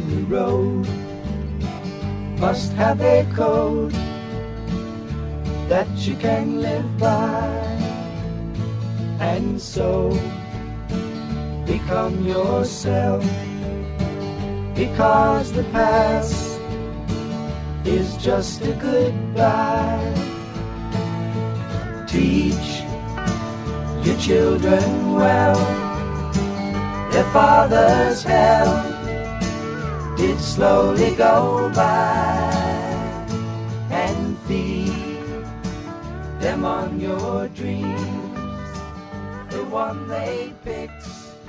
the road must have a code that you can live by, and so become yourself, because the past is just a goodbye. Teach your children well, their father's hell did slowly go by, and feed them on your dreams, the one they picked,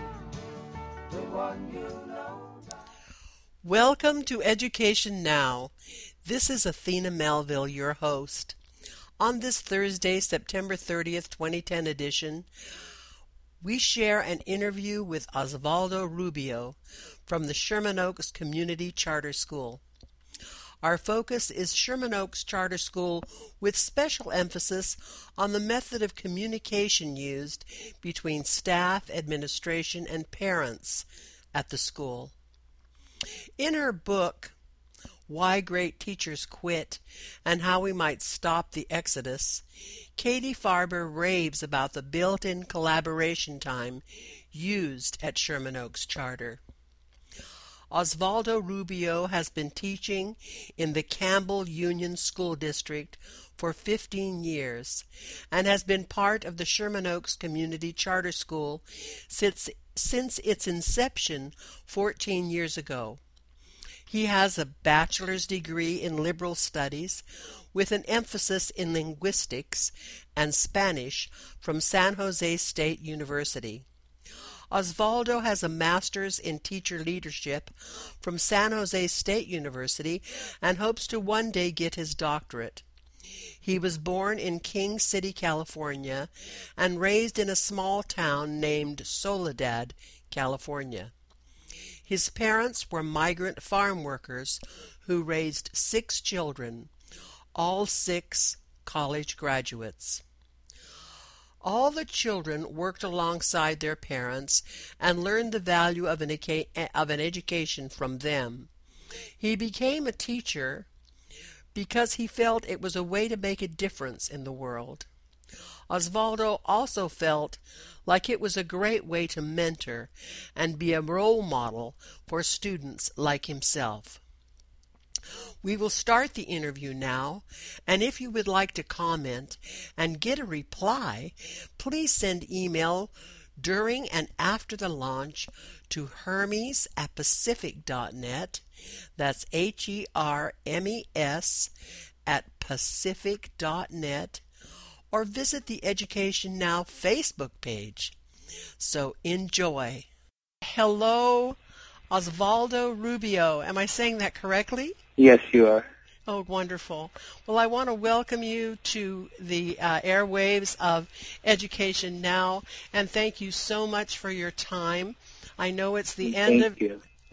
the one you know. Welcome to Education Now. This is Athena Melville, your host. On this Thursday, September 30th, 2010 edition, we share an interview with Osvaldo Rubio from the Sherman Oaks Community Charter School. Our focus is Sherman Oaks Charter School with special emphasis on the method of communication used between staff, administration, and parents at the school. In her book, Why Great Teachers Quit and How We Might Stop the Exodus, Katie Farber raves about the built-in collaboration time used at Sherman Oaks Charter. Osvaldo Rubio has been teaching in the Campbell Union School District for 15 years and has been part of the Sherman Oaks Community Charter School since its inception 14 years ago. He has a bachelor's degree in liberal studies with an emphasis in linguistics and Spanish from San Jose State University. Osvaldo has a master's in teacher leadership from San Jose State University and hopes to one day get his doctorate. He was born in King City, California, and raised in a small town named Soledad, California. His parents were migrant farm workers who raised 6 children, all 6 college graduates. All the children worked alongside their parents and learned the value of an education from them. He became a teacher because he felt it was a way to make a difference in the world. Osvaldo also felt like it was a great way to mentor and be a role model for students like himself. We will start the interview now, and if you would like to comment and get a reply, please send email during and after the launch to hermes@pacific.net. That's HERMES @pacific.net, or visit the Education Now Facebook page. So enjoy. Hello, Osvaldo Rubio. Am I saying that correctly? Yes, you are. Oh, wonderful. Well, I want to welcome you to the airwaves of Education Now, and thank you so much for your time. I know it's the end of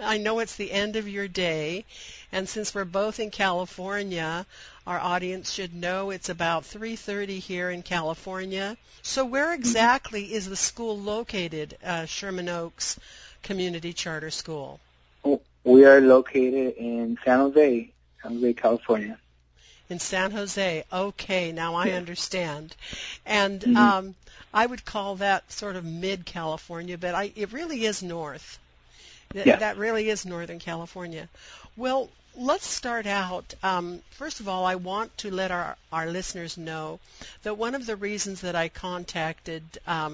your day, and since we're both in California, our audience should know it's about 3:30 here in California. So where exactly is the school located, Sherman Oaks Community Charter School? We are located in San Jose, California. In San Jose. Okay, now I understand. And I would call that sort of mid-California, but it really is north. That really is Northern California. Well, let's start out. First of all, I want to let our listeners know that one of the reasons that I contacted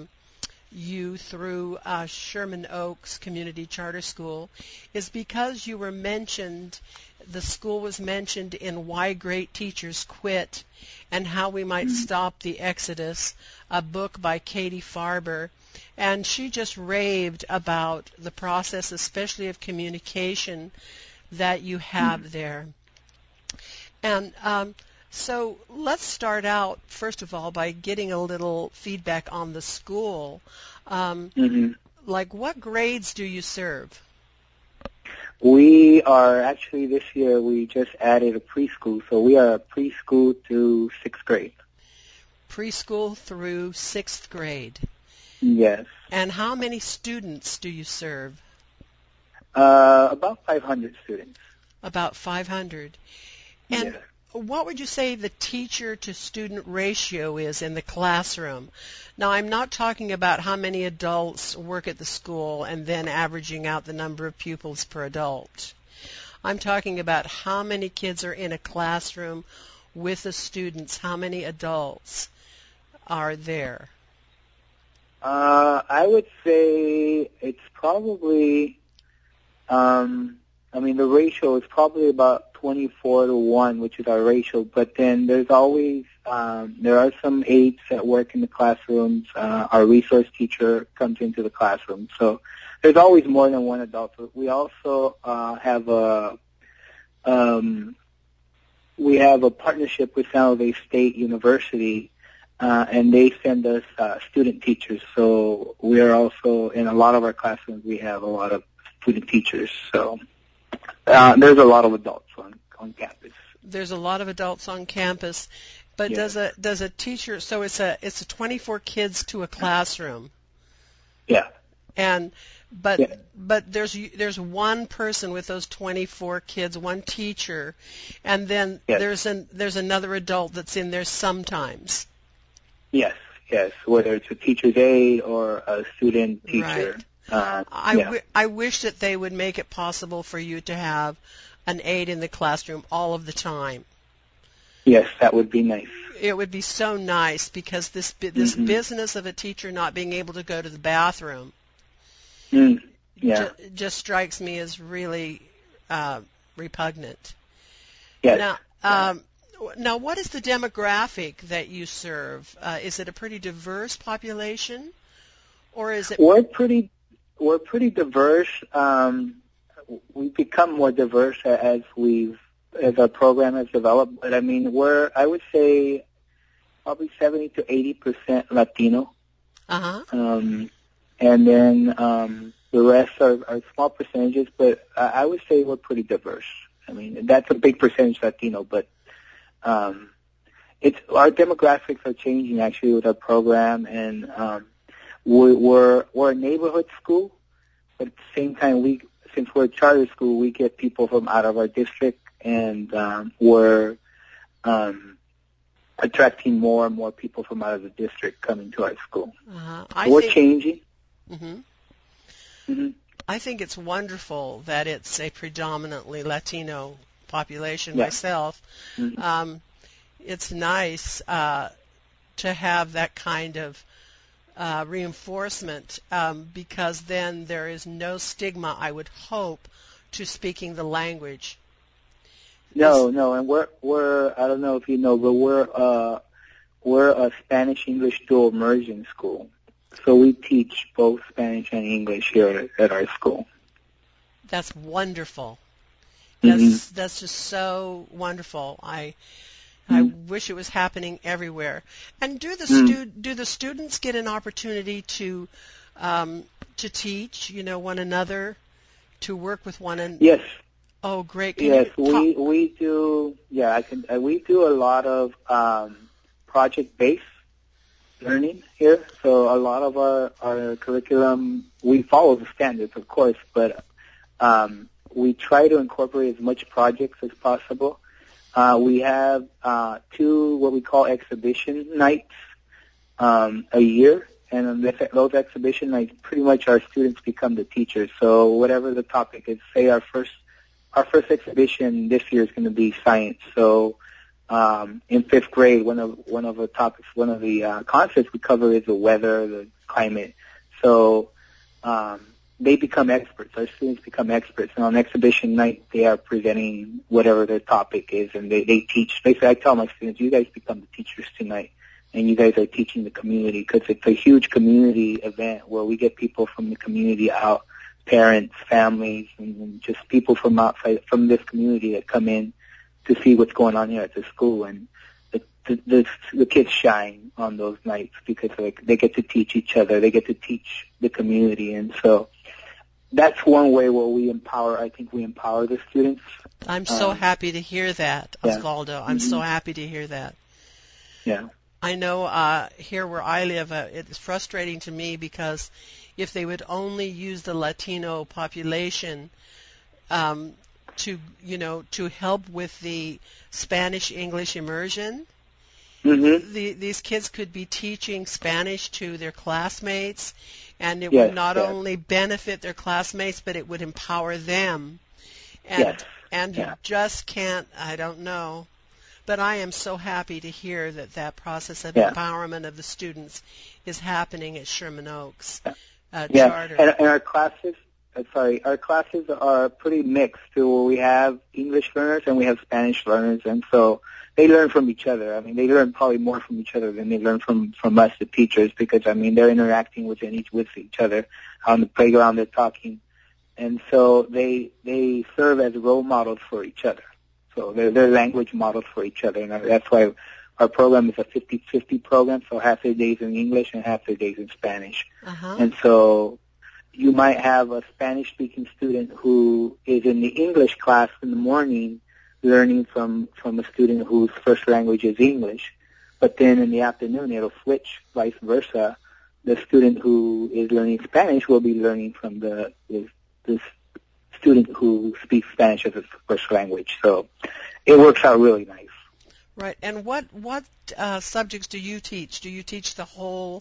you through Sherman Oaks Community Charter School is because you were mentioned, the school was mentioned in Why Great Teachers Quit and How We Might Stop the Exodus, a book by Katie Farber. And she just raved about the process, especially of communication, that you have there. And so let's start out, first of all, by getting a little feedback on the school. Like, what grades do you serve? We are actually, this year, we just added a preschool. So we are preschool through 6th grade. Preschool through 6th grade. Yes. And how many students do you serve? About 500 students. About 500. And Yeah. what would you say the teacher-to-student ratio is in the classroom? Now, I'm not talking about how many adults work at the school and then averaging out the number of pupils per adult. I'm talking about how many kids are in a classroom with the students, how many adults are there? I would say it's probably, the ratio is probably about 24-1, which is our ratio, but then there's always, there are some aides that work in the classrooms. Our resource teacher comes into the classroom. So there's always more than one adult. We also have a partnership with San Jose State University, and they send us student teachers. So we are also, in a lot of our classrooms, we have a lot of student teachers. So there's a lot of adults on campus. There's a lot of adults on campus, but Yes. does a teacher? So it's a 24 kids to a classroom, Yeah. and but Yeah. but there's one person with those 24 kids, one teacher, and then Yes. there's another adult that's in there sometimes. Yes. Whether it's a teacher's aide or a student teacher. I wish that they would make it possible for you to have an aide in the classroom all of the time. Yes, that would be nice. It would be so nice, because this Mm-hmm. business of a teacher not being able to go to the bathroom Yeah. just strikes me as really repugnant. Yes. Now, what is the demographic that you serve? Is it a pretty diverse population, or is it? We're pretty diverse. We've become more diverse as our program has developed. But I would say probably 70 to 80% Latino. And then the rest are small percentages. But I would say we're pretty diverse. That's a big percentage Latino, but our demographics are changing actually with our program, and we're a neighborhood school, but at the same time, since we're a charter school, we get people from out of our district, and we're attracting more and more people from out of the district coming to our school. We're changing. Mm-hmm. I think it's wonderful that it's a predominantly Latino population. Yeah. Myself. Mm-hmm. It's nice to have that kind of reinforcement, because then there is no stigma, I would hope, to speaking the language. No, and we're I don't know if you know, but we're a Spanish-English dual immersion school. So we teach both Spanish and English here at our school. That's wonderful. Mm-hmm. That's just so wonderful. I wish it was happening everywhere. And do the students get an opportunity to teach, one another, to work with one another? Yes. Oh, great. Yes, we do. Yeah, we do a lot of project-based learning here. So a lot of our curriculum, we follow the standards, of course, but we try to incorporate as much projects as possible. We have 2 what we call exhibition nights a year, and on those exhibition nights, pretty much our students become the teachers. So whatever the topic is, say our first exhibition this year is going to be science. So in 5th grade, one of the concepts we cover is the weather, the climate. So they become experts. Our students become experts, and on exhibition night, they are presenting whatever their topic is, and they teach. Basically, I tell my students, you guys become the teachers tonight, and you guys are teaching the community, because it's a huge community event where we get people from the community out, parents, families, and just people from outside, from this community that come in to see what's going on here at the school, and the kids shine on those nights because they get to teach each other, they get to teach the community, and so that's one way where we empower the students. I'm so happy to hear that, Osvaldo. I'm so happy to hear that. Yeah. I know here where I live, it's frustrating to me because if they would only use the Latino population to help with the Spanish-English immersion, these kids could be teaching Spanish to their classmates, and it would not only benefit their classmates, but it would empower them. And you just can't, I don't know. But I am so happy to hear that process of empowerment of the students is happening at Sherman Oaks Charter. And our classes, our classes are pretty mixed too, where we have English learners and we have Spanish learners, and so they learn from each other. I mean, they learn probably more from each other than they learn from us, the teachers, because, I mean, they're interacting with each other on the playground, they're talking. And so they serve as role models for each other. So they're language models for each other, and that's why our program is a 50-50 program, so half their days in English and half their days in Spanish. And so you might have a Spanish-speaking student who is in the English class in the morning learning from a student whose first language is English, but then in the afternoon it'll switch, vice versa. The student who is learning Spanish will be learning from the student who speaks Spanish as his first language. So it works out really nice. Right. And what subjects do you teach? Do you teach the whole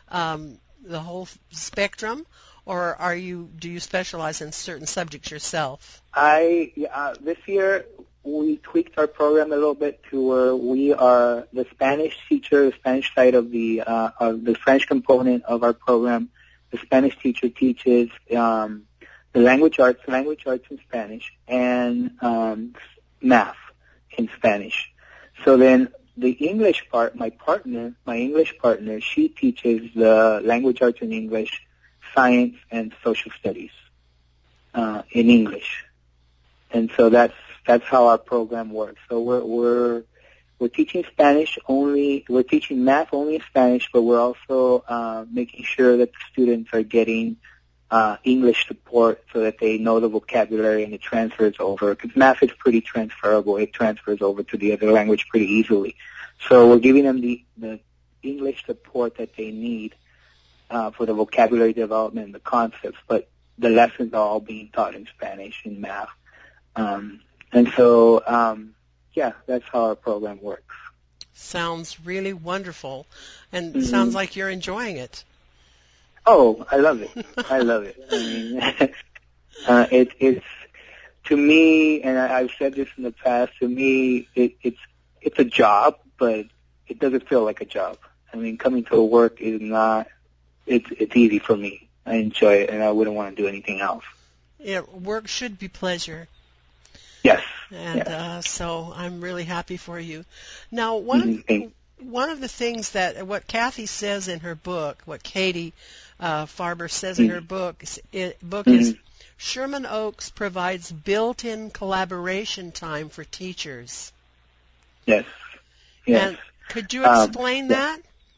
spectrum, or do you specialize in certain subjects yourself? This year we tweaked our program a little bit to where we are the Spanish teacher, the Spanish side of the French component of our program. The Spanish teacher teaches the language arts in Spanish, and math in Spanish. So then the English part, my English partner, she teaches the language arts in English, science, and social studies in English. And so that's how our program works. So we're teaching Spanish only, we're teaching math only in Spanish, but we're also making sure that the students are getting English support so that they know the vocabulary and it transfers over. Because math is pretty transferable. It transfers over to the other language pretty easily. So we're giving them the English support that they need for the vocabulary development and the concepts, but the lessons are all being taught in Spanish and math. And so, that's how our program works. Sounds really wonderful, and sounds like you're enjoying it. Oh, I love it. I love it. I mean, it's to me, and I've said this in the past. To me, it's a job, but it doesn't feel like a job. I mean, coming to work is not. It's easy for me. I enjoy it, and I wouldn't want to do anything else. Yeah, work should be pleasure. Yes. And so I'm really happy for you. Now, one of the things that what Kathy says in her book, what Katie Farber says in her book is Sherman Oaks provides built-in collaboration time for teachers. Yes. And could you explain that?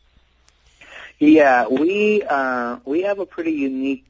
Yeah, we have a pretty unique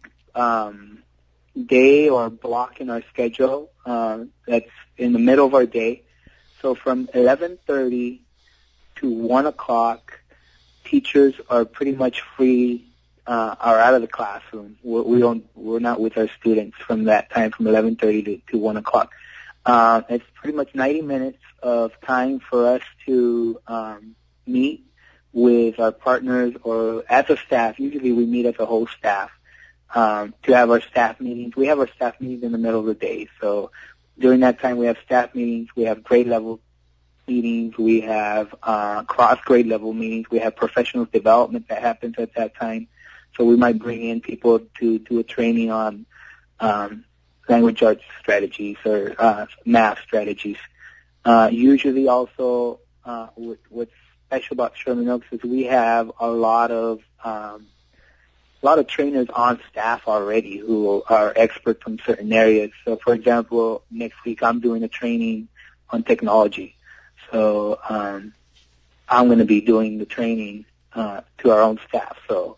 day or block in our schedule that's in the middle of our day. So from 11:30 to 1 o'clock, teachers are pretty much free, are out of the classroom. We're not with our students from that time, from 11:30 to 1 o'clock. It's pretty much 90 minutes of time for us to meet with our partners, or as a staff. Usually we meet as a whole staff to have our staff meetings. We have our staff meetings in the middle of the day. So during that time we have staff meetings, we have grade level meetings, we have cross-grade level meetings, we have professional development that happens at that time. So we might bring in people to do a training on language arts strategies or math strategies. Usually also what's special about Sherman Oaks is we have a lot of trainers on staff already who are experts in certain areas. So, for example, next week I'm doing a training on technology. So I'm going to be doing the training to our own staff. So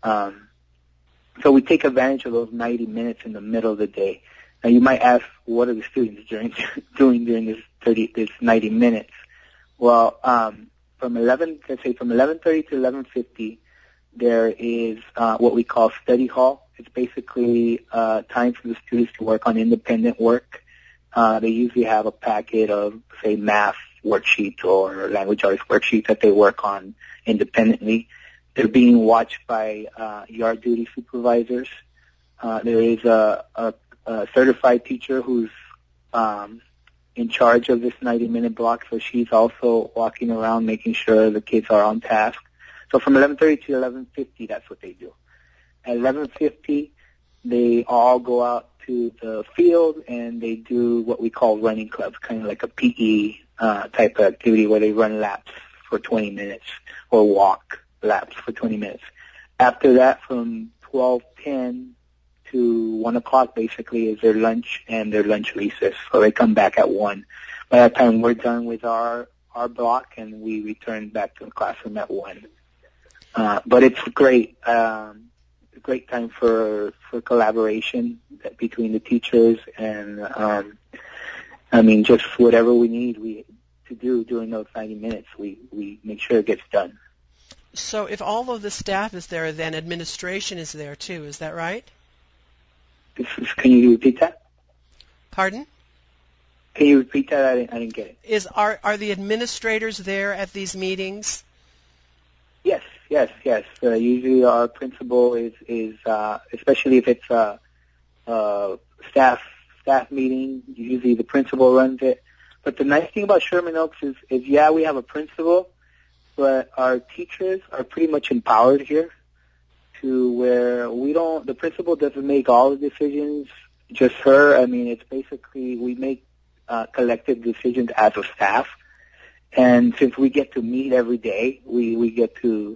we take advantage of those 90 minutes in the middle of the day. Now, you might ask, what are the students doing during this 90 minutes? Well, from 11:30 to 11:50, there is what we call study hall. It's basically time for the students to work on independent work. They usually have a packet of, say, math worksheets or language arts worksheets that they work on independently. They're being watched by yard duty supervisors. There is a certified teacher who's in charge of this 90-minute block, so she's also walking around making sure the kids are on task. So from 11:30 to 11:50, that's what they do. At 11:50, they all go out to the field and they do what we call running clubs, kind of like a PE type of activity where they run laps for 20 minutes or walk laps for 20 minutes. After that, from 12:10 to 1 o'clock, basically, is their lunch and their lunch recess. So they come back at 1. By that time, we're done with our block, and we return back to the classroom at 1. But it's great. A great time for collaboration between the teachers and, just whatever we need to do during those 90 minutes, we make sure it gets done. So if all of the staff is there, then administration is there too, is that right? Can you repeat that? Pardon? Can you repeat that? I didn't get it. Are the administrators there at these meetings? Yes. Usually our principal is especially if it's a staff meeting, usually the principal runs it. But the nice thing about Sherman Oaks is we have a principal, but our teachers are pretty much empowered here to where the principal doesn't make all the decisions, just her. It's basically we make collective decisions as a staff. And since we get to meet every day, we get to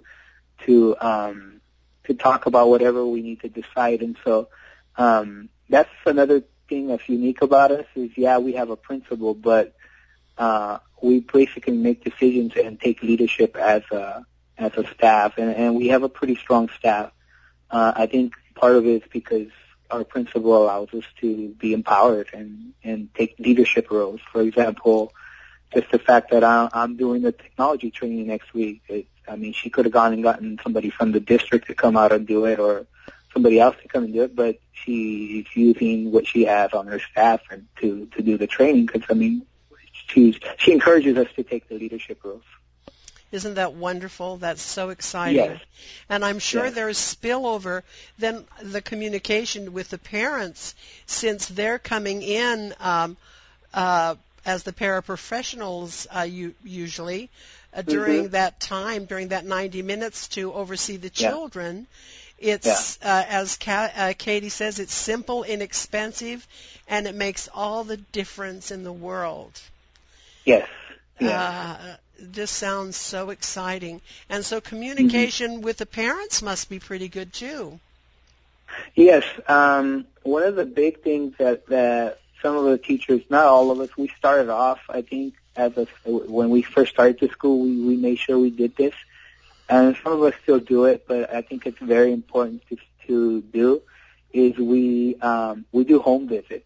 talk about whatever we need to decide. And so that's another thing that's unique about us is, we have a principal, but we basically make decisions and take leadership as a staff. And we have a pretty strong staff. I think part of it is because our principal allows us to be empowered and take leadership roles. For example, just the fact that I'm doing the technology training next week. She could have gone and gotten somebody from the district to come out and do it, or somebody else to come and do it, but she's using what she has on her staff and to do the training because, she encourages us to take the leadership roles. Isn't that wonderful? That's so exciting. Yes. And I'm sure there's spillover, then the communication with the parents, since they're coming in as the paraprofessionals usually during that time, during that 90 minutes to oversee the children. It's, as Katie says, it's simple, inexpensive, and it makes all the difference in the world. Yes. This sounds so exciting. And so communication with the parents must be pretty good too. Yes. One of the big things that some of the teachers, not all of us, we started off, I think, when we first started the school, we made sure we did this. And some of us still do it, but I think it's very important to do, is we do home visits.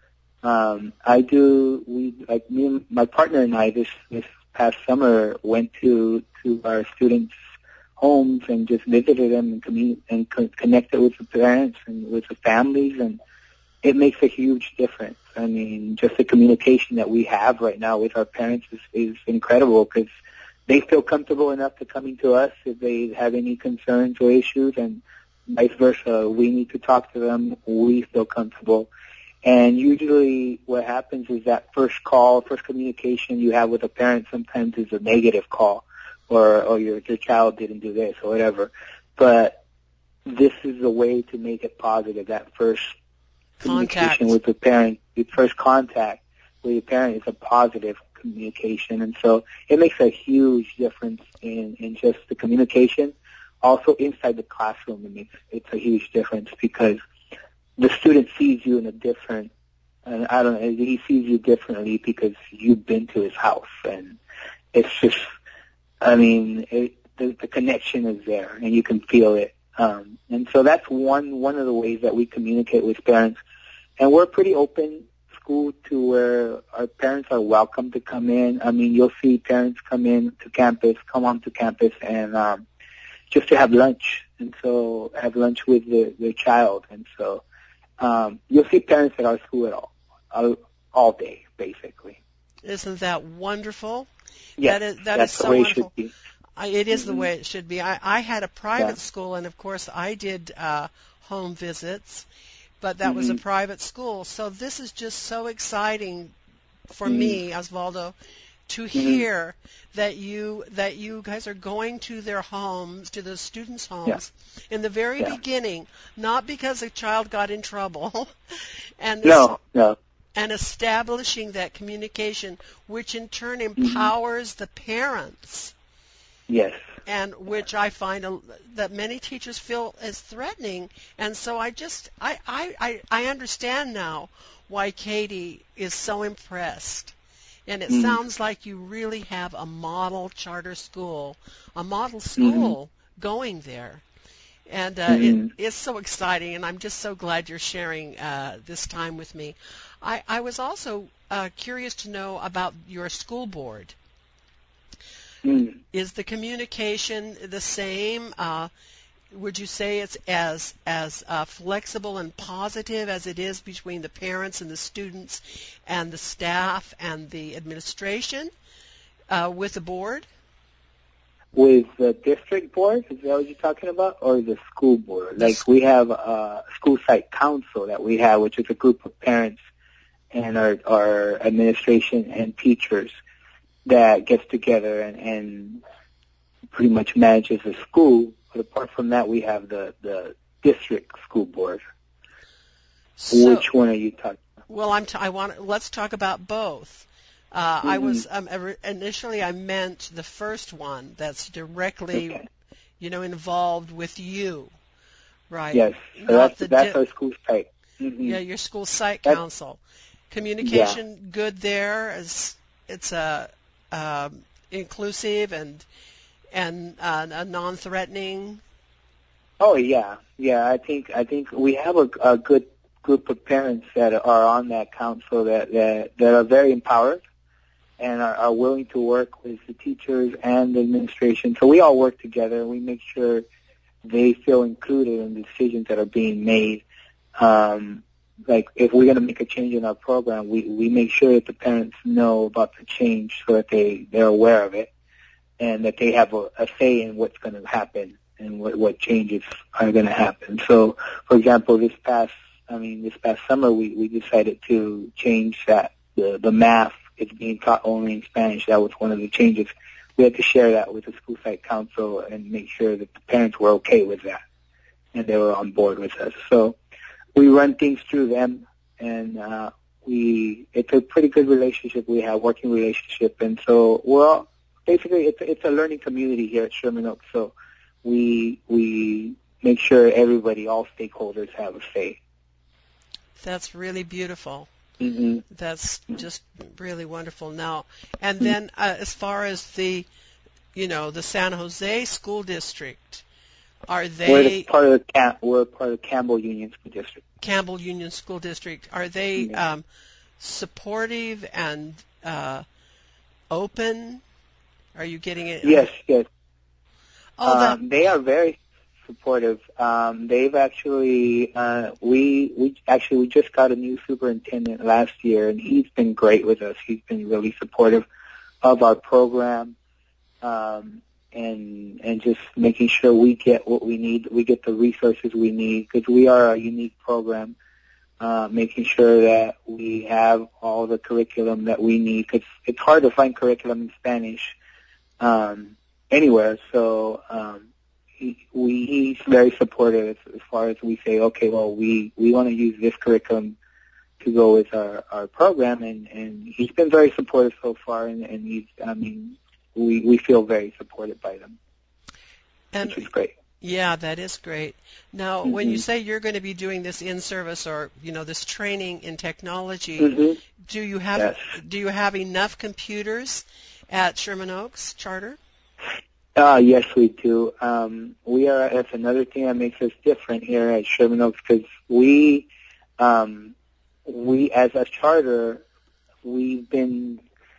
Me and my partner and I this past summer went to our students' homes and just visited them and connected with the parents and with the families, and it makes a huge difference. Just the communication that we have right now with our parents is incredible because they feel comfortable enough to coming to us if they have any concerns or issues, and vice versa. We need to talk to them. We feel comfortable. And usually what happens is that first communication you have with a parent sometimes is a negative call or your child didn't do this or whatever. But this is a way to make it positive, that first communication with the parent, the first contact with your parent is a positive communication. And so it makes a huge difference in just the communication. Also inside the classroom, it's a huge difference because the student sees you in a different, he sees you differently because you've been to his house, and it's just, the connection is there, and you can feel it. And so that's one of the ways that we communicate with parents, and we're pretty open school to where our parents are welcome to come in. I mean, you'll see parents come onto campus, and just to have lunch, and so have lunch with their child. And so you'll see parents at our school all day, basically. Isn't that wonderful? Yes, that is so the way wonderful. It should be. It is the way it should be. I had a private school, and of course I did home visits, but that was a private school. So this is just so exciting for me, Osvaldo, to hear that you guys are going to their homes, to the students' homes, in the very beginning, not because a child got in trouble, and establishing that communication, which in turn empowers the parents. Yes. And which I find that many teachers feel as threatening. And so I understand now why Katie is so impressed. And it sounds like you really have a model charter school, a model school going there. And it's so exciting, and I'm just so glad you're sharing this time with me. I was also curious to know about your school board. Is the communication the same? Would you say it's as flexible and positive as it is between the parents and the students and the staff and the administration with the board? With the district board, is that what you're talking about, or the school board? Like we have a school site council that we have, which is a group of parents and our administration and teachers that gets together and pretty much manages the school. But apart from that, we have the district school board. So, which one are you talking about? Well, let's talk about both. I was initially I meant the first one that's directly, involved with you, right? Yes, so that's our school site. Yeah, your school site council. Communication good there. It's inclusive and non-threatening. Oh yeah. I think we have a good group of parents that are on that council that are very empowered and are willing to work with the teachers and the administration. So we all work together, and we make sure they feel included in the decisions that are being made. Like if we're going to make a change in our program, we make sure that the parents know about the change so that they're aware of it and that they have a say in what's going to happen and what changes are going to happen. So, for example, this past summer, we decided to change that. The math is being taught only in Spanish. That was one of the changes. We had to share that with the school site council and make sure that the parents were okay with that and they were on board with us. So we run things through them, and it's a pretty good relationship we have, working relationship. And so basically it's a learning community here at Sherman Oaks. So we make sure everybody, all stakeholders, have a say. That's really beautiful. Mm-hmm. That's just really wonderful. Now, and then as far as the San Jose School District, are they? We're part of Campbell Union School District. Campbell Union School District. Are they supportive and open? Are you getting it? Yes. Oh, they are very supportive. They've actually we just got a new superintendent last year, and he's been great with us. He's been really supportive of our program, and just making sure we get what we need, we get the resources we need, because we are a unique program. Making sure that we have all the curriculum that we need, because it's hard to find curriculum in Spanish anywhere. So he's very supportive as far as we say, okay, well, we want to use this curriculum to go with our program, and he's been very supportive so far, and we feel very supported by them, which is great. Yeah, that is great. Now, when you say you're going to be doing this in-service or, this training in technology, do you have enough computers at Sherman Oaks Charter? Yes, we do. That's another thing that makes us different here at Sherman Oaks, because we we, as a charter, we've been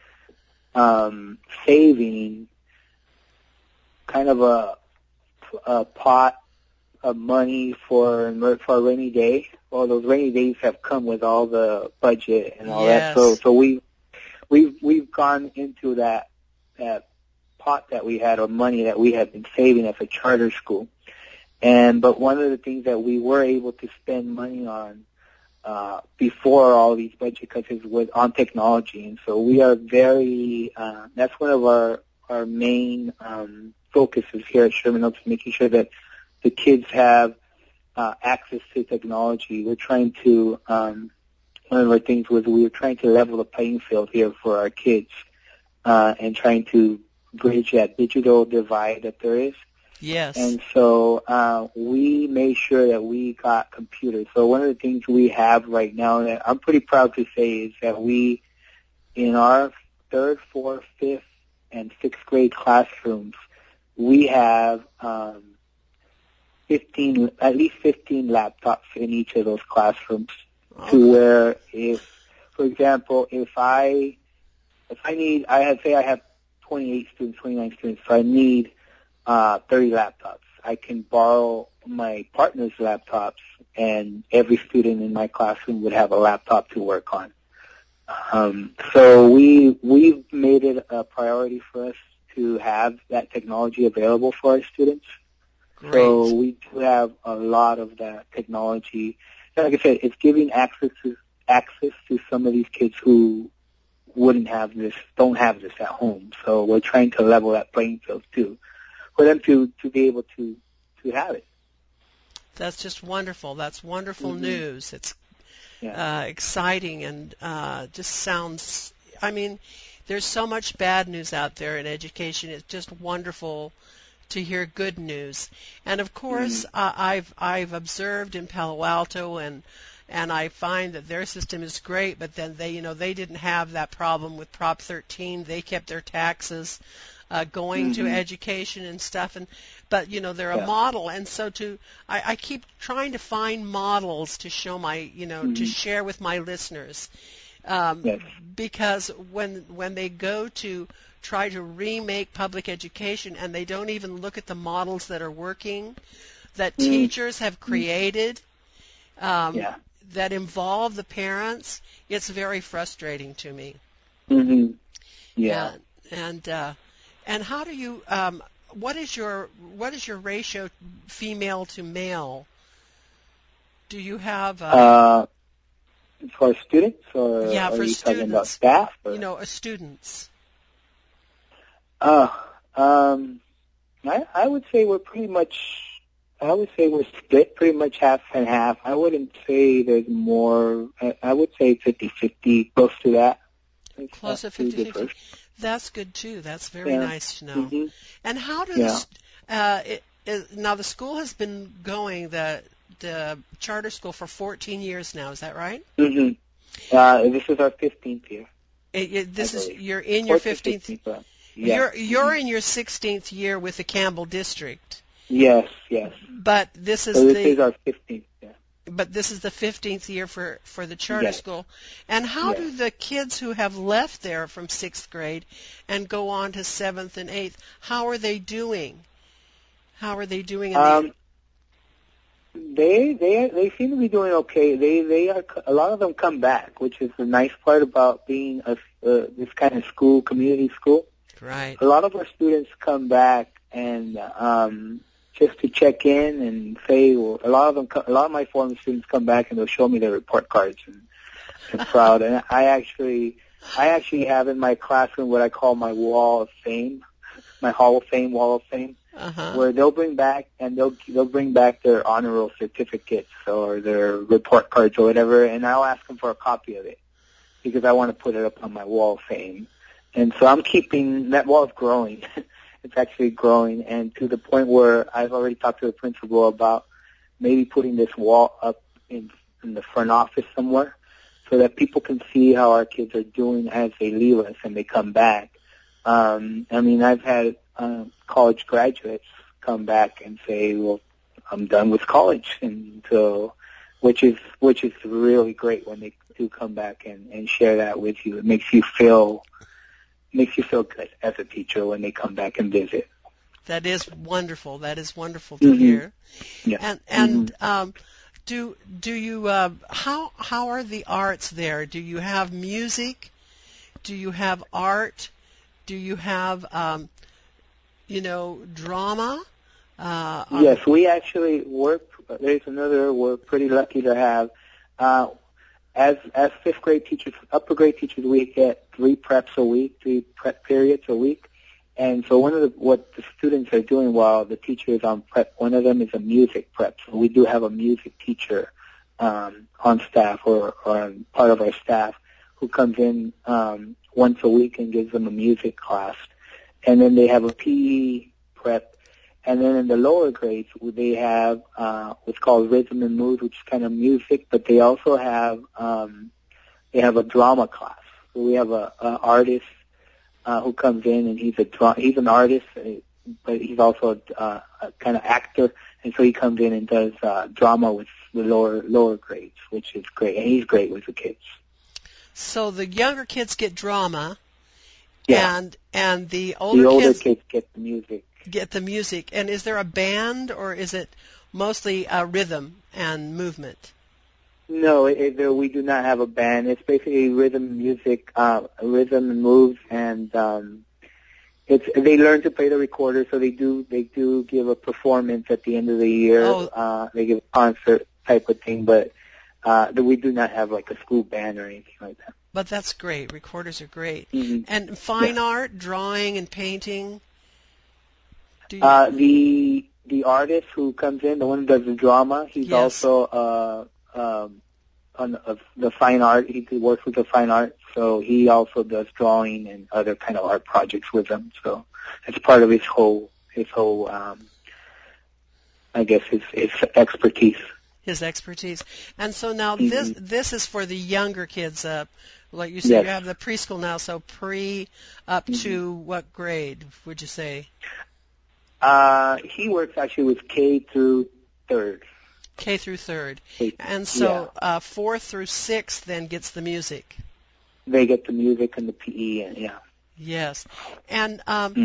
saving kind of a pot of money for a rainy day. Well, those rainy days have come with all the budget and all Yes. that. So we've gone into that pot that we had, or money that we had been saving as a charter school. But one of the things that we were able to spend money on before all these budget cuts was on technology, and so we are very. That's one of our main focuses here at Sherman Oaks, making sure that the kids have access to technology. We're trying to. One of our things was we were trying to level the playing field here for our kids, and trying to bridge that digital divide that there is. Yes. And so we made sure that we got computers. So one of the things we have right now that I'm pretty proud to say is that we, in our 3rd, 4th, 5th, and 6th grade classrooms, we have at least 15 laptops in each of those classrooms. Oh. To where for example, if I have 28 students, 29 students, so I need 30 laptops. I can borrow my partner's laptops, and every student in my classroom would have a laptop to work on. So we've made it a priority for us to have that technology available for our students. Great. So we do have a lot of that technology. Like I said, it's giving access to some of these kids who don't have this at home. So we're trying to level that playing field too, for them to be able to have it. That's just wonderful. That's wonderful Mm-hmm. news. It's Yeah. exciting and just sounds, I mean, there's so much bad news out there in education. It's just wonderful to hear good news. And of course, I've observed in Palo Alto, and I find that their system is great, but then they didn't have that problem with Prop 13. They kept their taxes going to education and stuff, but they're a model, and so I keep trying to find models to show to share with my listeners, Yes. because when they go to try to remake public education and they don't even look at the models that are working, that teachers have created, that involve the parents, it's very frustrating to me. Mm-hmm. Yeah. And how do you? What is your ratio female to male? Do you have? For students, or Yeah, are for you talking about students. staff? Or? Students. I would say we're pretty much. I would say we're split pretty much half and half. I wouldn't say there's more. I would say 50-50, close to that. Close to 50-50. That's good too. That's very nice to know. Mm-hmm. And how do now the school has been going, the charter school, for 14 years now? Is that right? Mm-hmm. This is our 15th year. You're in your 15th. Yeah. You're in your 16th year with the Campbell District. Yes. But this is is our 15th. Yeah. But this is the 15th year for the charter school. And how do the kids who have left there from 6th grade and go on to 7th and 8th, how are they doing? How are they doing? They seem to be doing okay. They are, a lot of them come back, which is the nice part about being this kind of school, community school. Right. A lot of our students come back and just to check in and say, well, a lot of my former students come back and they'll show me their report cards and proud. And I actually have in my classroom what I call my wall of fame, my wall of fame, where they'll bring back their honor roll certificates or their report cards or whatever, and I'll ask them for a copy of it because I want to put it up on my wall of fame. And so I'm keeping that wall is growing. It's actually growing, and to the point where I've already talked to the principal about maybe putting this wall up in the front office somewhere so that people can see how our kids are doing as they leave us and they come back. I've had college graduates come back and say, well, I'm done with college. And so which is really great when they do come back and share that with you. It makes you feel good as a teacher when they come back and visit. That is wonderful. That is wonderful to hear. Yeah. And do you how are the arts there? Do you have music? Do you have art? Do you have drama? Yes, we actually work. We're pretty lucky to have. As fifth grade teachers, upper grade teachers, we get 3 prep periods a week. And so what the students are doing while the teacher is on prep, one of them is a music prep. So we do have a music teacher on staff or on part of our staff who comes in once a week and gives them a music class. And then they have a PE prep. And then in the lower grades, they have what's called rhythm and mood, which is kind of music, but they also have a drama class. So we have a artist who comes in, and he's an artist, but he's also a kind of actor, and so he comes in and does drama with the lower grades, which is great, and he's great with the kids. So the younger kids get drama, yeah. and the older kids get the music. Get the music, and is there a band, or is it mostly rhythm and movement? No, we do not have a band. It's basically rhythm music, rhythm and moves, and they learn to play the recorder. So they do give a performance at the end of the year. They give a concert type of thing, but we do not have like a school band or anything like that. But that's great. Recorders are great. Mm-hmm. And fine art, drawing and painting. The artist who comes in, the one who does the drama, he's also on the fine art. He works with the fine art, so he also does drawing and other kind of art projects with them. So it's part of his whole I guess his expertise. His expertise. And so now this is for the younger kids. Like you said, you have the preschool now, so pre up to what grade would you say? He works actually with K through 3rd. K through 3rd. And so 4th through 6th then gets the music. They get the music and the PE, and yeah. Yes. And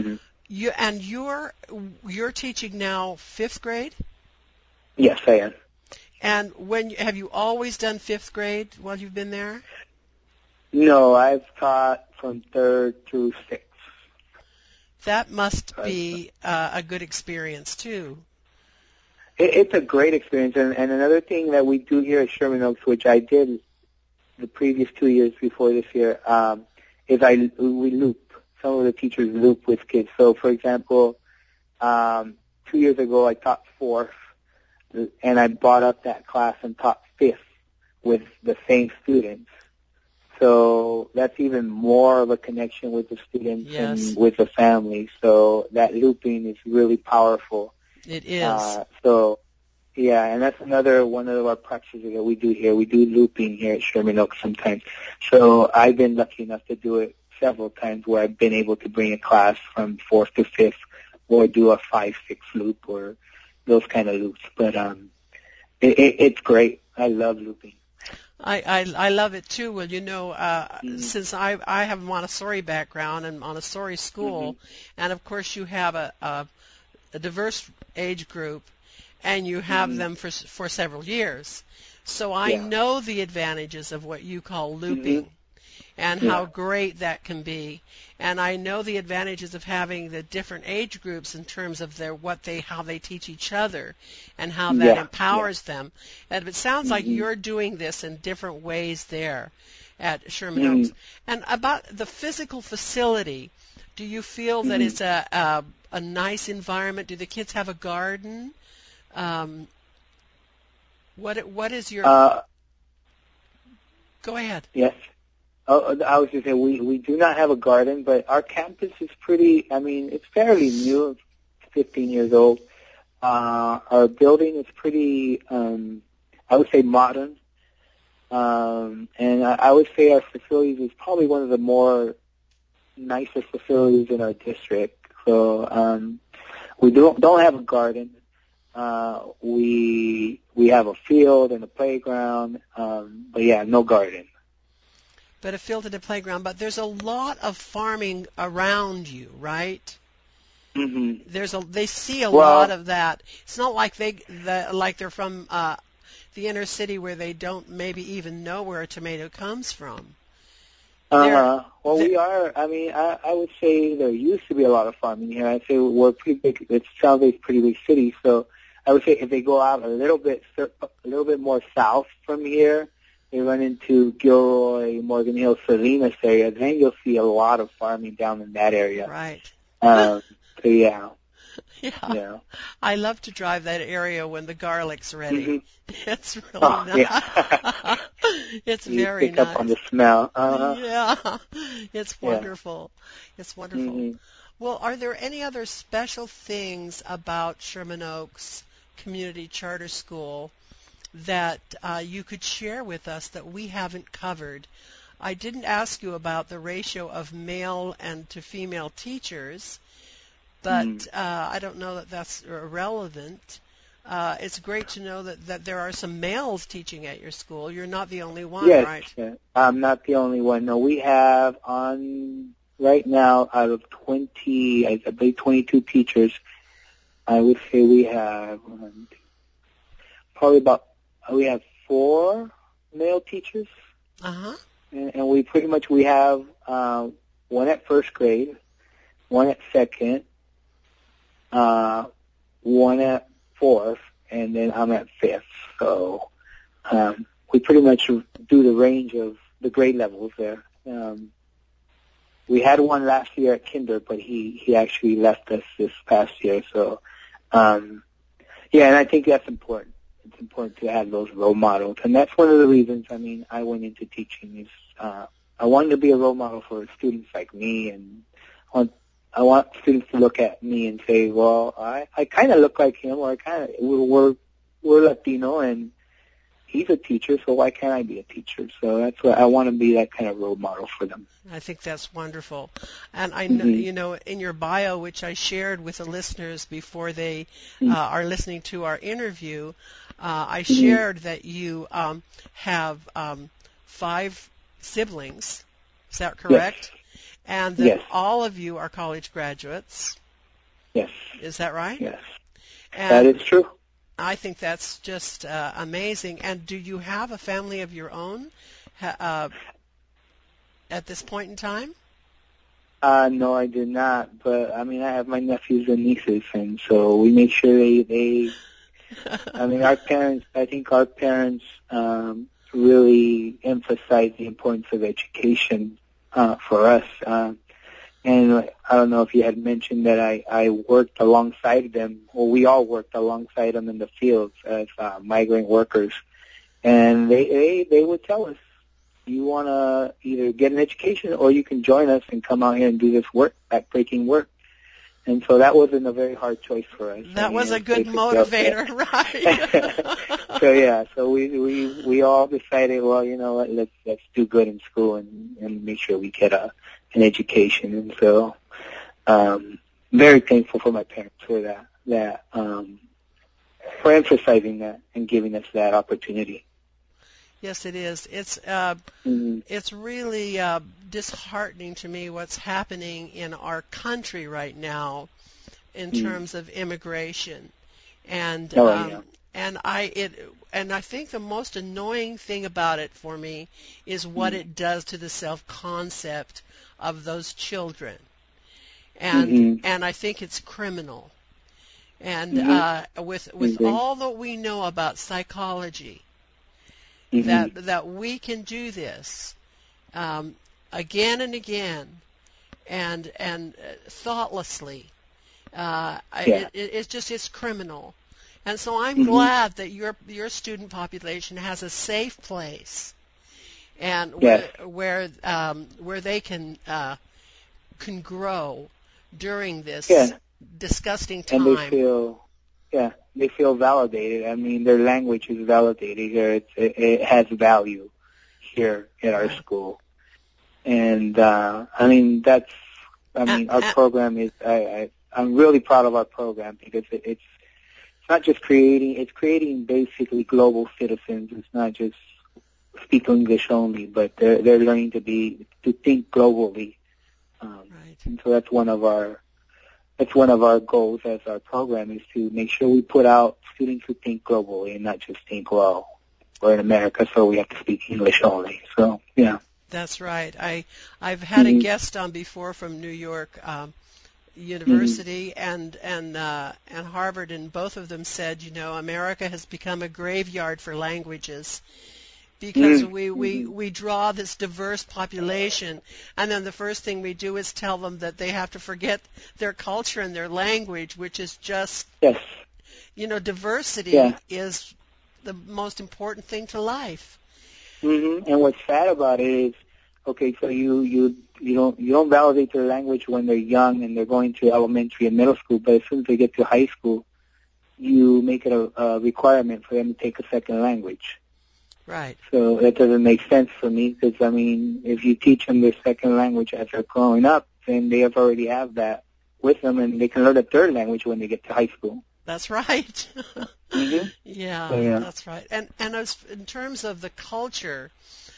you're teaching now 5th grade? Yes, I am. And have you always done 5th grade while you've been there? No, I've taught from 3rd through 6th. That must be a good experience, too. It's a great experience. And another thing that we do here at Sherman Oaks, which I did the previous 2 years before this year, is we loop. Some of the teachers loop with kids. So, for example, 2 years ago I taught 4th, and I brought up that class and taught 5th with the same students. So that's even more of a connection with the students and with the family. So that looping is really powerful. It is. And that's another one of our practices that we do here. We do looping here at Sherman Oaks sometimes. So I've been lucky enough to do it several times where I've been able to bring a class from 4th to 5th or do a 5-6 loop or those kind of loops. But it's great. I love looping. I love it too. Well, since I have a Montessori background and Montessori school, and of course you have a diverse age group, and you have them for several years. So I know the advantages of what you call looping and how great that can be. And I know the advantages of having the different age groups in terms of how they teach each other and how that empowers them. And it sounds like you're doing this in different ways there at Sherman Oaks. And about the physical facility, do you feel that it's a nice environment? Do the kids have a garden? What is your... Go ahead. Yes. I was going to say, we do not have a garden, but our campus is it's fairly new, 15 years old. Our building is pretty, I would say modern. And I would say our facilities is probably one of the more nicer facilities in our district. So we don't have a garden. we have a field and a playground, but yeah, no garden. But a field and a playground. But there's a lot of farming around you, right? Mm-hmm. They see a lot of that. It's not like they're from the inner city where they don't maybe even know where a tomato comes from. Well, we are. I mean, I would say there used to be a lot of farming here. I'd say we're pretty big. It's Salve's pretty big city, so I would say if they go out a little bit more south from here, they run into Gilroy, Morgan Hill, Salinas area. Then you'll see a lot of farming down in that area. Right. So yeah. Yeah. I love to drive that area when the garlic's ready. Mm-hmm. It's really nice. Yeah. It's you very pick nice. up on the smell. Yeah. It's wonderful. Yeah. It's wonderful. Mm-hmm. Well, are there any other special things about Sherman Oaks Community Charter School that you could share with us that we haven't covered? I didn't ask you about the ratio of male and to female teachers, but I don't know that that's relevant. It's great to know that there are some males teaching at your school. You're not the only one, right? Yes, I'm not the only one. No, we have right now out of 20, I believe 22 teachers, I would say we have we have 4 male teachers. Uh-huh. And we have one at first grade, one at second, one at fourth, and then I'm at fifth. So we pretty much do the range of the grade levels there. We had one last year at kinder, but he actually left us this past year. So and I think that's important. It's important to have those role models, and that's one of the reasons. I mean, I went into teaching is I wanted to be a role model for students like me, and I want students to look at me and say, well, I kind of look like him, or we're Latino, and he's a teacher, so why can't I be a teacher? So that's what I want to be, that kind of role model for them. I think that's wonderful. And I know, in your bio, which I shared with the listeners before they are listening to our interview, I shared that you have 5 siblings. Is that correct? Yes. And that all of you are college graduates. Yes. Is that right? Yes. And that is true. I think that's just amazing. And do you have a family of your own at this point in time? No, I do not. But, I mean, I have my nephews and nieces, and so we make sure they I mean, I think our parents really emphasize the importance of education for us. And I don't know if you had mentioned that I worked alongside them, or we all worked alongside them in the fields as migrant workers. And they would tell us, you want to either get an education or you can join us and come out here and do this work, backbreaking work. And so that wasn't a very hard choice for us. That was a good motivator, right? So we all decided, well, you know what, let's do good in school and make sure we get an education. And so very thankful for my parents for that for emphasizing that and giving us that opportunity. Yes, it is. It's really disheartening to me what's happening in our country right now in terms of immigration, and I think the most annoying thing about it for me is what it does to the self-concept of those children, and I think it's criminal. And with all that we know about psychology. That we can do this again and again, and thoughtlessly. It's criminal, and so I'm glad that your student population has a safe place, and where they can grow during this disgusting time. And they feel validated. I mean, their language is validated here. It has value here at our school. And, our program is, I'm really proud of our program because it's not just creating, it's creating basically global citizens. It's not just speak English only, but they're learning to think globally. Right. And so that's one of our goals as our program, is to make sure we put out students who think globally and not just think, well, we're in America, so we have to speak English only. So, yeah. That's right. I've had a guest on before from New York University and Harvard, and both of them said, America has become a graveyard for languages, because we draw this diverse population, and then the first thing we do is tell them that they have to forget their culture and their language, which is just, diversity is the most important thing to life. And what's sad about it is, okay, so you don't validate their language when they're young and they're going to elementary and middle school, but as soon as they get to high school, you make it a requirement for them to take a second language. Right. So that doesn't make sense for me, because, if you teach them their second language as they're growing up, then they already have that with them, and they can learn a third language when they get to high school. That's right. Yeah, that's right. And as in terms of the culture,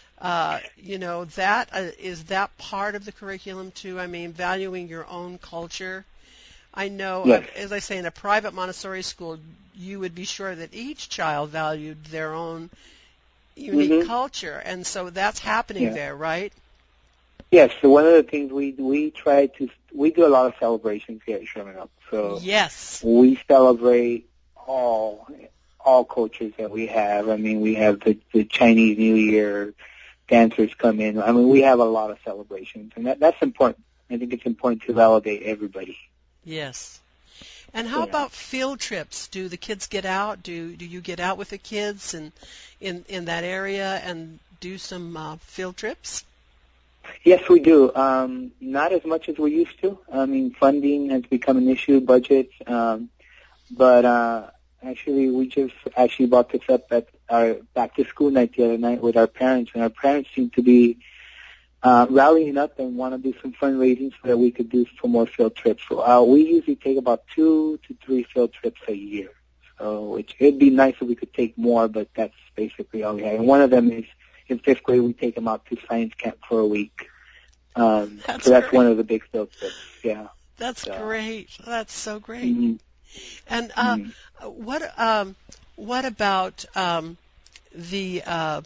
is that part of the curriculum too? I mean, valuing your own culture. I know, as I say, in a private Montessori school, you would be sure that each child valued their own unique culture, and so that's happening there, right? Yes. So one of the things we do a lot of celebrations here at Sherman Oaks. So we celebrate all cultures that we have. I mean, we have the Chinese New Year, dancers come in. I mean, we have a lot of celebrations, and that's important. I think it's important to validate everybody. Yes. And how about field trips? Do the kids get out? Do you get out with the kids and in that area and do some field trips? Yes, we do. Not as much as we used to. I mean, funding has become an issue, budgets. But actually, we just brought this up at our back-to-school night the other night with our parents, and our parents seem to be rallying up and want to do some fundraising so that we could do some more field trips. So we usually take about 2 to 3 field trips a year. So it'd be nice if we could take more, but that's basically all we have. And one of them is in 5th grade, we take them out to science camp for a week. So that's one of the big field trips. Yeah. That's great. That's so great. And what about the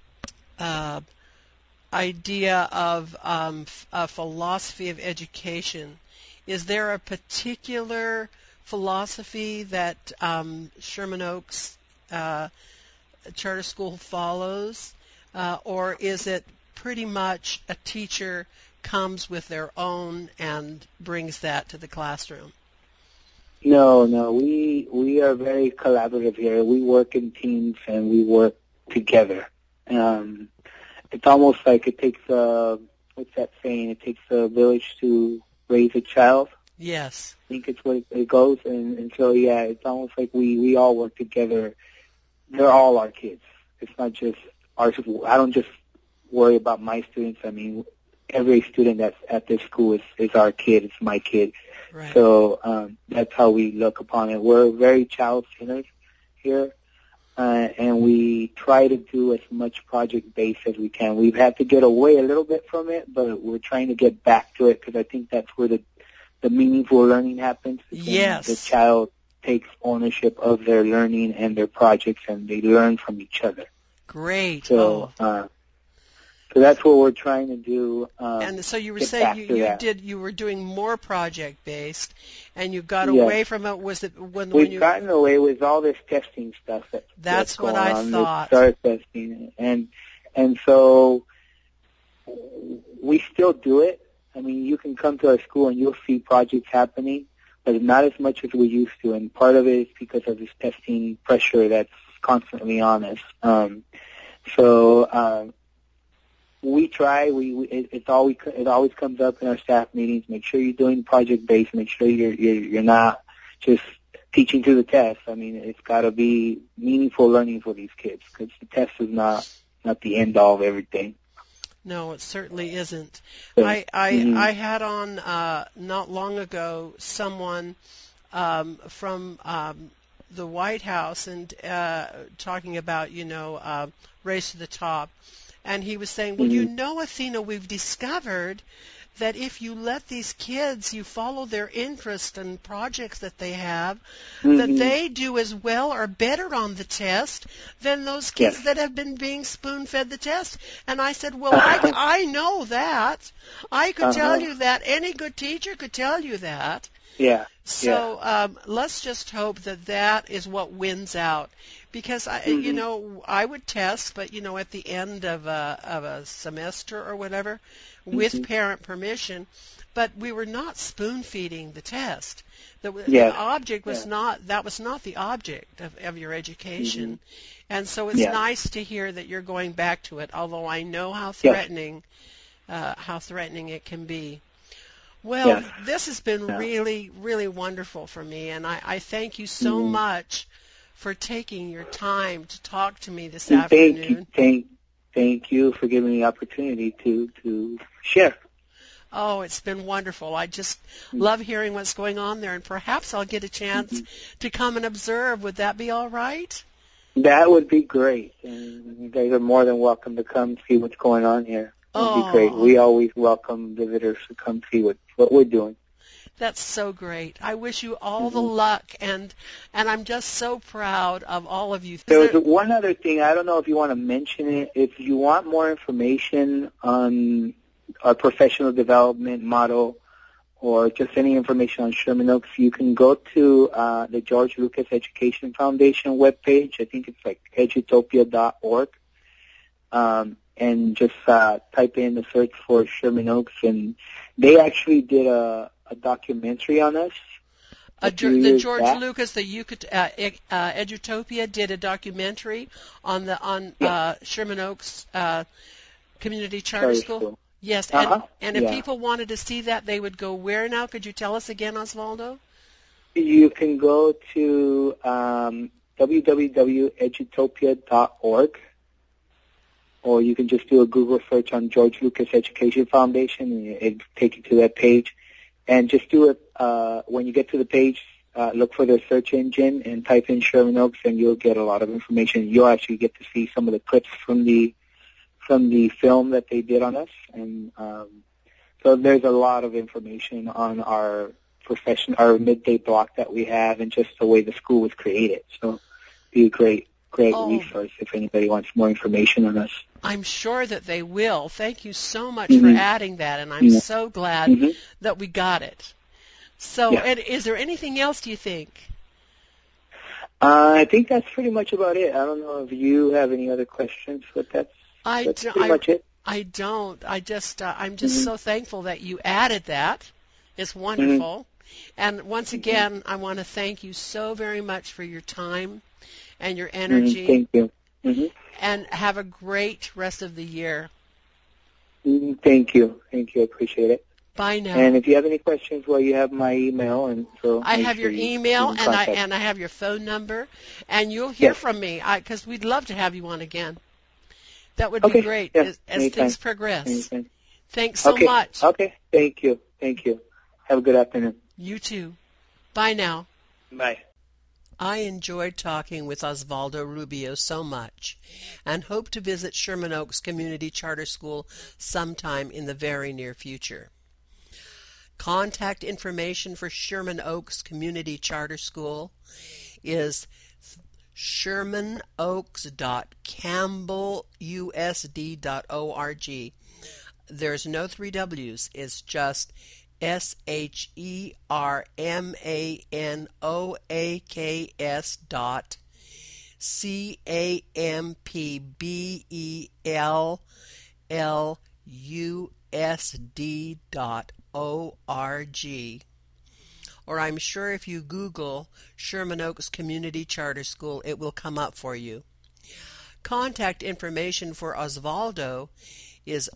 idea of a philosophy of education? Is there a particular philosophy that Sherman Oaks Charter School follows, or is it pretty much a teacher comes with their own and brings that to the classroom? No, we are very collaborative here. We work in teams and we work together. It's almost like it takes what's that saying? It takes a village to raise a child. Yes. I think it's what it goes, and so it's almost like we all work together. They're all our kids. It's not just our school. I don't just worry about my students. I mean, every student that's at this school is our kid. It's my kid. Right. So that's how we look upon it. We're very child-centered here, and we try to do as much project-based as we can. We've had to get away a little bit from it, but we're trying to get back to it because I think that's where the meaningful learning happens. Yes. The child takes ownership of their learning and their projects, and they learn from each other. Great. So, so that's what we're trying to do. And so you were saying you were doing more project based, and you got away from it. Was it when we've gotten away with all this testing stuff? That's what going I on, thought. Start testing, and so we still do it. I mean, you can come to our school and you'll see projects happening, but not as much as we used to. And part of it is because of this testing pressure that's constantly on us. We try. It always comes up in our staff meetings. Make sure you're doing project based. Make sure you're not just teaching to the test. I mean, it's got to be meaningful learning for these kids because the test is not the end all of everything. No, it certainly isn't. So, I had on not long ago someone from the White House and talking about, Race to the Top. And he was saying, well, Athena, we've discovered that if you let these kids, you follow their interest and projects that they have, that they do as well or better on the test than those kids that have been being spoon-fed the test. And I said, well, I know that. I could tell you that. Any good teacher could tell you that. Yeah. So let's just hope that is what wins out. Because I would test, but at the end of a semester or whatever, with parent permission, but we were not spoon feeding the test. The object was not the object of your education, and so it's nice to hear that you're going back to it. Although I know how threatening it can be. Well, this has been really, really wonderful for me, and I thank you so much for taking your time to talk to me this afternoon. Thank you for giving me the opportunity to share. Oh, it's been wonderful. I just love hearing what's going on there, and perhaps I'll get a chance to come and observe. Would that be all right? That would be great. And you guys are more than welcome to come see what's going on here. It would be great. We always welcome visitors to come see what we're doing. That's so great. I wish you all the luck, and I'm just so proud of all of you. There was one other thing. I don't know if you want to mention it. If you want more information on our professional development model or just any information on Sherman Oaks, you can go to the George Lucas Education Foundation webpage. I think it's like edutopia.org. And just type in the search for Sherman Oaks, and they actually did a documentary on us. The George Lucas, the Edutopia did a documentary on Sherman Oaks Community Charter School. Yes, and if people wanted to see that, they would go where now? Could you tell us again, Osvaldo? You can go to www.edutopia.org. Or you can just do a Google search on George Lucas Education Foundation, and it'll take you to that page. And just do it when you get to the page, look for their search engine and type in Sherman Oaks, and you'll get a lot of information. You'll actually get to see some of the clips from the film that they did on us. And so there's a lot of information on our midday block that we have, and just the way the school was created. So it'd be a great resource if anybody wants more information on us. I'm sure that they will. Thank you so much for adding that, and I'm so glad that we got it. So, is there anything else, do you think? I think that's pretty much about it. I don't know if you have any other questions, but that's pretty much it. I don't. I'm just so thankful that you added that. It's wonderful. And once again, I want to thank you so very much for your time and your energy. Thank you. And have a great rest of the year. Thank you. I appreciate it. Bye now. And if you have any questions, you have my email, and so I have your email, and I have your phone number, and you'll hear from me because we'd love to have you on again. That would be great as things progress. Anytime. Thanks so much. Okay. Thank you. Have a good afternoon. You too. Bye now. Bye. I enjoyed talking with Osvaldo Rubio so much and hope to visit Sherman Oaks Community Charter School sometime in the very near future. Contact information for Sherman Oaks Community Charter School is shermanoaks.campbellusd.org. There's no 3 W's. It's just ShermanOaks.campbellusd.org. Or I'm sure if you Google Sherman Oaks Community Charter School, it will come up for you. Contact information for Osvaldo is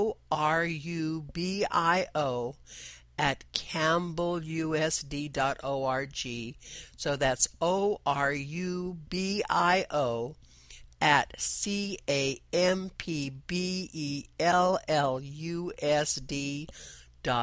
orubio@campbellusd.org. So that's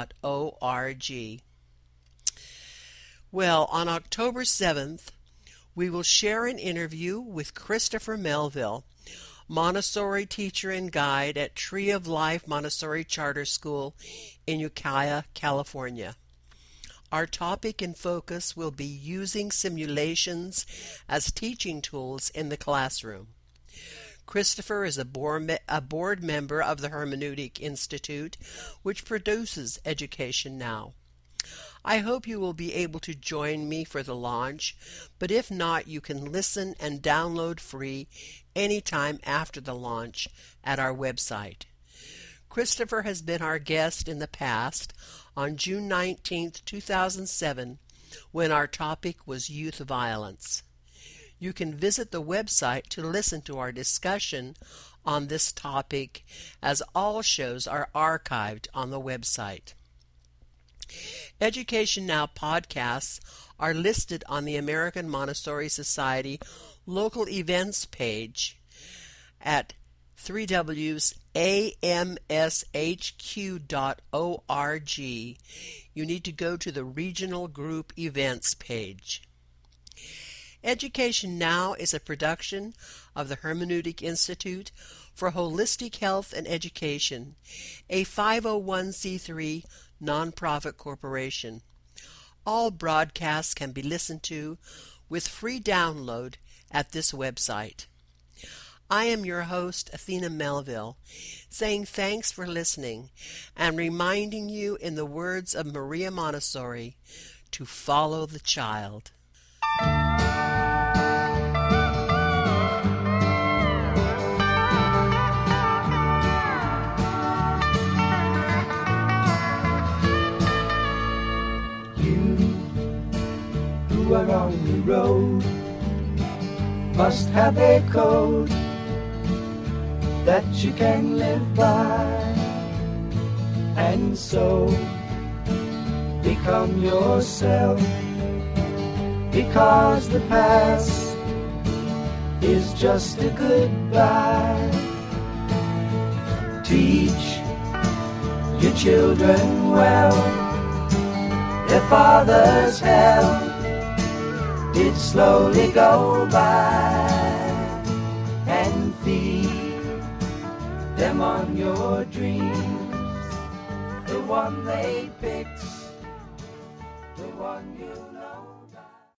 orubio@campbellusd.org. Well, on October 7th, We will share an interview with Christopher Melville, Montessori teacher and guide at Tree of Life Montessori Charter School in Ukiah, California. Our topic and focus will be using simulations as teaching tools in the classroom. Christopher is a board member of the Hermeneutic Institute, which produces Education Now. I hope you will be able to join me for the launch, but if not, you can listen and download free anytime after the launch at our website. Christopher has been our guest in the past on June 19, 2007, when our topic was youth violence. You can visit the website to listen to our discussion on this topic, as all shows are archived on the website. Education Now podcasts are listed on the American Montessori Society local events page at 3wsamshq.org. You need to go to the Regional Group Events page. Education Now is a production of the Hermeneutic Institute for Holistic Health and Education, a 501c3 nonprofit corporation. All broadcasts can be listened to with free download at this website. I am your host, Athena Melville, saying thanks for listening and reminding you, in the words of Maria Montessori, to follow the child. You are on the road, must have a code that you can live by, and so become yourself, because the past is just a goodbye. Teach your children well, their father's hell did slowly go by, and feed them on your dreams, the one they picked, the one you know.